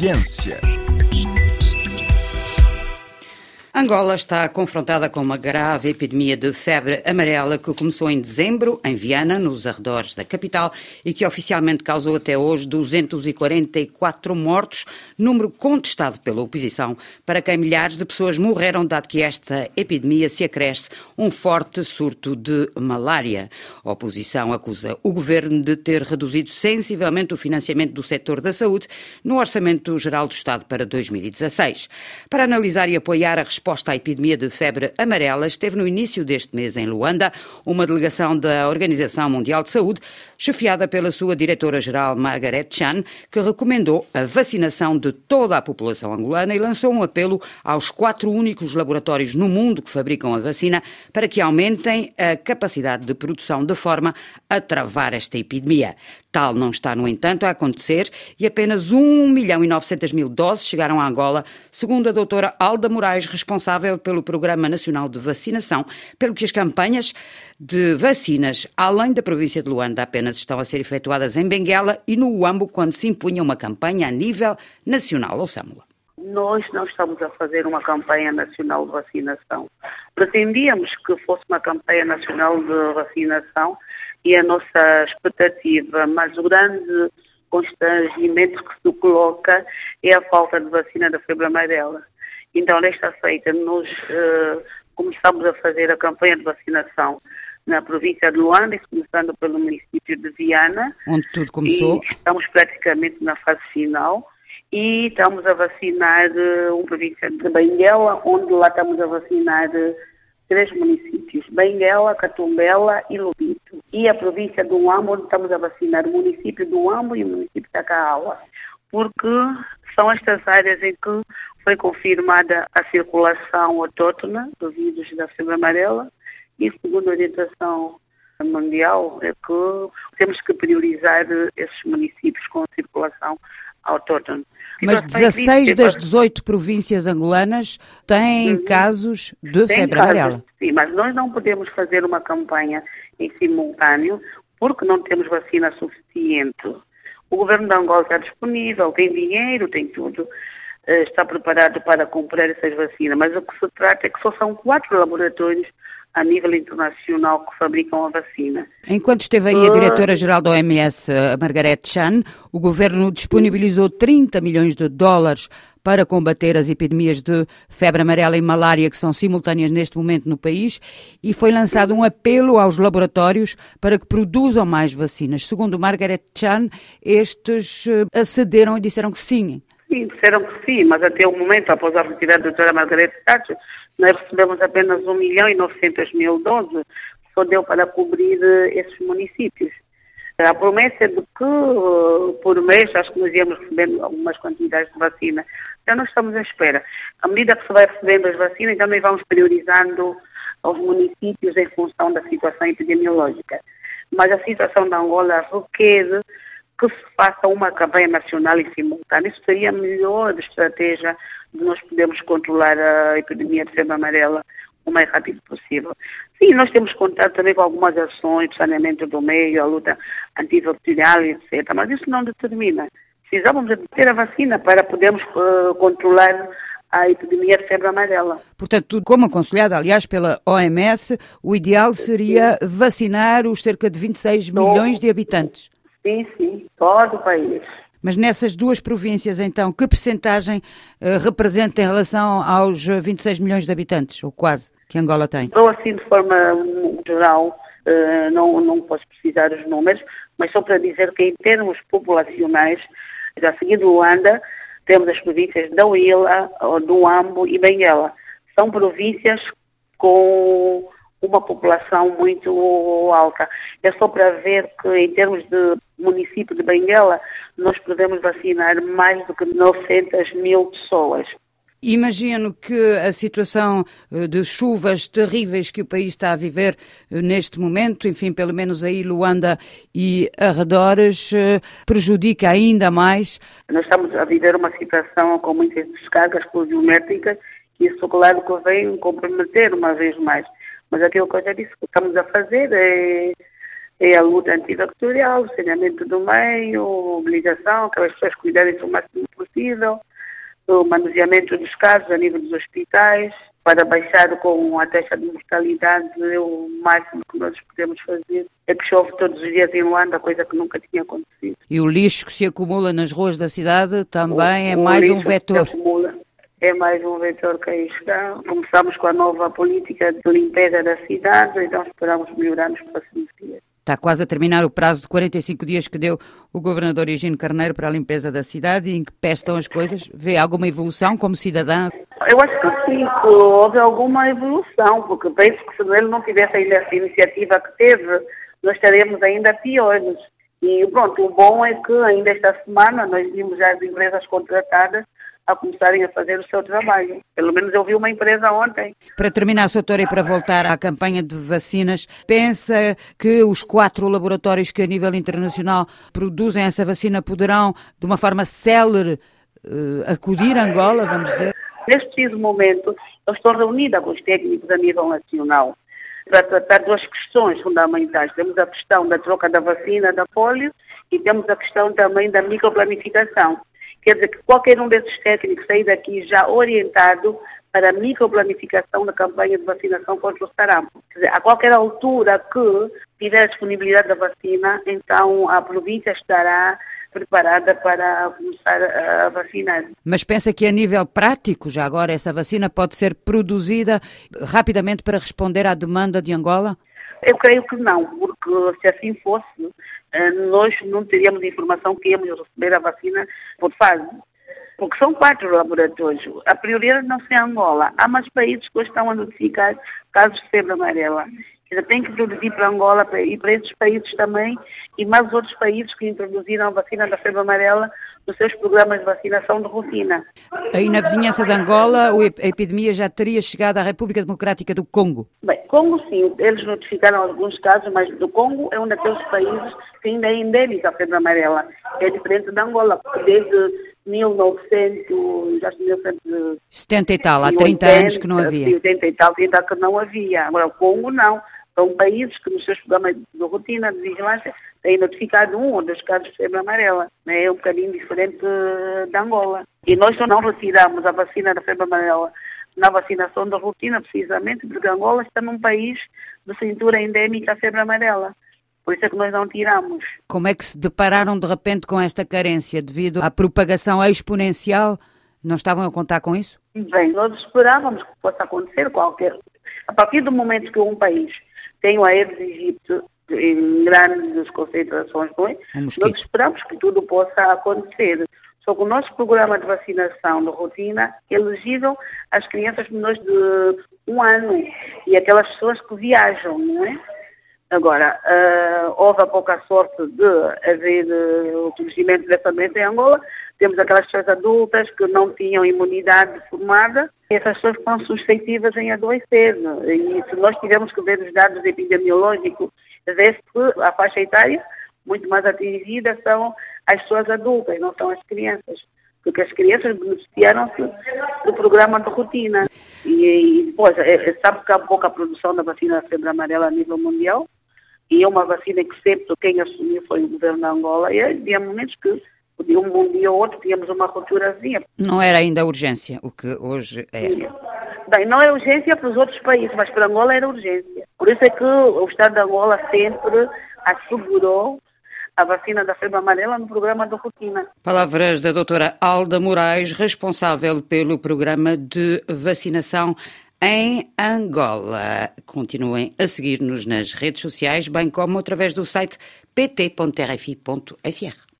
Ciência. Angola está confrontada com uma grave epidemia de febre amarela que começou em dezembro, em Viana, nos arredores da capital, e que oficialmente causou até hoje 244 mortos, número contestado pela oposição, para quem milhares de pessoas morreram, dado que esta epidemia se acresce um forte surto de malária. A oposição acusa o governo de ter reduzido sensivelmente o financiamento do setor da saúde no Orçamento Geral do Estado para 2016. Para analisar e apoiar a resposta à epidemia de febre amarela, esteve no início deste mês em Luanda uma delegação da Organização Mundial de Saúde, chefiada pela sua diretora-geral Margaret Chan, que recomendou a vacinação de toda a população angolana e lançou um apelo aos 4 únicos laboratórios no mundo que fabricam a vacina para que aumentem a capacidade de produção de forma a travar esta epidemia. Tal não está, no entanto, a acontecer e apenas 1.900.000 doses chegaram a Angola, segundo a doutora Alda Moraes, responsável pelo Programa Nacional de Vacinação, pelo que as campanhas de vacinas, além da província de Luanda, apenas estão a ser efetuadas em Benguela e no Uambo, quando se impunha uma campanha a nível nacional. Ouçamo-la. Nós não estamos a fazer uma campanha nacional de vacinação. Pretendíamos que fosse uma campanha nacional de vacinação e a nossa expectativa, mas o grande constrangimento que se coloca é a falta de vacina da febre amarela. Então, nesta feita, nós começamos a fazer a campanha de vacinação na província de Luanda, começando pelo município de Viana, onde tudo começou. E estamos praticamente na fase final. E estamos a vacinar uma província de Benguela, onde lá estamos a vacinar 3 municípios, Benguela, Catumbela e Lubito. E a província do Uambo, onde estamos a vacinar o município do Uambo e o município da Caala, porque são estas áreas em que foi confirmada a circulação autóctone do vírus da febre amarela e, segundo a orientação mundial, é que temos que priorizar esses municípios com circulação autóctone. Mas 16 das 18 províncias angolanas têm casos de febre amarela. Sim, mas nós não podemos fazer uma campanha em simultâneo porque não temos vacina suficiente. O governo de Angola está disponível, tem dinheiro, tem tudo, está preparado para comprar essas vacinas, mas o que se trata é que só são 4 laboratórios a nível internacional que fabricam a vacina. Enquanto esteve aí a diretora-geral da OMS, a Margaret Chan, o governo disponibilizou 30 milhões de dólares para combater as epidemias de febre amarela e malária que são simultâneas neste momento no país e foi lançado um apelo aos laboratórios para que produzam mais vacinas. Segundo Margaret Chan, estes acederam e disseram que sim. Sim, disseram que sim, mas até o momento, após a retirada da doutora Margaret Chan, nós recebemos apenas 1.900.000 doses, só deu para cobrir esses municípios. A promessa é de que, por mês, acho que nós íamos recebendo algumas quantidades de vacina. Então, nós estamos à espera. À medida que se vai recebendo as vacinas, então nós vamos priorizando os municípios em função da situação epidemiológica. Mas a situação da Angola requer que se faça uma campanha nacional e simultânea. Isso seria a melhor estratégia de nós podermos controlar a epidemia de febre amarela o mais rápido possível. Sim, nós temos contado também com algumas ações de saneamento do meio, a luta antibacterial, etc. Mas isso não determina. Precisamos de ter a vacina para podermos controlar a epidemia de febre amarela. Portanto, como aconselhado, aliás, pela OMS, o ideal seria vacinar os cerca de 26 milhões de habitantes. Sim, todo o país. Mas nessas 2 províncias, então, que percentagem representa em relação aos 26 milhões de habitantes, ou quase, que Angola tem? Ou assim, de forma geral, não posso precisar os números, mas só para dizer que em termos populacionais, a seguir de Luanda, temos as províncias da Huila, do Uambo e Benguela. São províncias com uma população muito alta. É só para ver que, em termos de município de Benguela, nós podemos vacinar mais do que 900.000 pessoas. Imagino que a situação de chuvas terríveis que o país está a viver neste momento, enfim, pelo menos aí Luanda e arredores, prejudica ainda mais. Nós estamos a viver uma situação com muitas descargas pluviométricas e isso, claro, que vem comprometer uma vez mais. Mas aquilo que eu já disse que estamos a fazer é a luta antibacterial, o saneamento do meio, a obrigação, que as pessoas cuidarem o máximo possível possível, o manuseamento dos casos a nível dos hospitais, para baixar com a taxa de mortalidade, o máximo que nós podemos fazer é que chove todos os dias em Luanda, coisa que nunca tinha acontecido. E o lixo que se acumula nas ruas da cidade também é mais um vetor. É mais um vetor que aí está. Começamos com a nova política de limpeza da cidade, então esperamos melhorar nos próximos dias. Está quase a terminar o prazo de 45 dias que deu o governador Higino Carneiro para a limpeza da cidade e em que pé estão as coisas. Vê alguma evolução como cidadã? Eu acho que sim, que houve alguma evolução, porque penso que se ele não tivesse ainda essa iniciativa que teve, nós estaremos ainda piores. E pronto, o bom é que ainda esta semana nós vimos já as empresas contratadas a começarem a fazer o seu trabalho. Pelo menos eu vi uma empresa ontem. Para terminar, Soutora, e para voltar à campanha de vacinas, pensa que os 4 laboratórios que a nível internacional produzem essa vacina poderão, de uma forma célere, acudir a Angola, vamos dizer? Neste preciso momento, eu estou reunida com os técnicos a nível nacional para tratar 2 questões fundamentais. Temos a questão da troca da vacina da polio e temos a questão também da microplanificação. Quer dizer que qualquer um desses técnicos sair daqui já orientado para a microplanificação da campanha de vacinação contra o sarampo. Quer dizer, a qualquer altura que tiver a disponibilidade da vacina, então a província estará preparada para começar a vacinar. Mas pensa que a nível prático, já agora, essa vacina pode ser produzida rapidamente para responder à demanda de Angola? Eu creio que não, porque se assim fosse, nós não teríamos informação que íamos receber a vacina por fase. Porque são 4 laboratórios. A prioridade não é Angola. Há mais países que hoje estão a notificar casos de febre amarela. Tem que produzir para Angola e para esses países também, e mais outros países que introduziram a vacina da febre amarela nos seus programas de vacinação de rotina. Aí na vizinhança de Angola, a epidemia já teria chegado à República Democrática do Congo? Bem, Congo sim, eles notificaram alguns casos, mas do Congo é um daqueles países que ainda é endêmica a febre amarela. É diferente da Angola, porque desde 1970 e tal, há 30 anos que não havia. 80 e tal, ainda que não havia. Agora, o Congo não. São países que nos seus programas de rotina, de vigilância, têm notificado 1 ou 2 casos de febre amarela. É um bocadinho diferente da Angola. E nós só não retiramos a vacina da febre amarela na vacinação da rotina, precisamente porque Angola está num país de cintura endémica à febre amarela. Por isso é que nós não tiramos. Como é que se depararam de repente com esta carência devido à propagação exponencial? Não estavam a contar com isso? Bem, nós esperávamos que possa acontecer qualquer... A partir do momento que um país tem o Aedes aegypti em grandes concentrações, não é? Nós esperamos que tudo possa acontecer. Só que o nosso programa de vacinação de rotina é elegível às crianças menores de 1 ano e aquelas pessoas que viajam, não é? Agora, houve a pouca sorte de haver o surgimento dessa doença em Angola. Temos aquelas pessoas adultas que não tinham imunidade formada e essas pessoas estão suscetíveis em adoecer. E se nós tivermos que ver os dados epidemiológicos, vê-se que a faixa etária muito mais atingida são as pessoas adultas, não são as crianças. Porque as crianças beneficiaram-se do programa de rotina. E depois, sabe que há pouca produção da vacina da febre amarela a nível mundial. E é uma vacina que sempre quem assumiu foi o governo de Angola. E havia momentos que, de um dia ou outro, tínhamos uma rupturazinha. Não era ainda urgência, o que hoje é. Bem, não é urgência para os outros países, mas para Angola era urgência. Por isso é que o Estado de Angola sempre assegurou a vacina da febre amarela no programa de rotina. Palavras da doutora Alda Moraes, responsável pelo programa de vacinação em Angola. Continuem a seguir-nos nas redes sociais, bem como através do site pt.rfi.fr.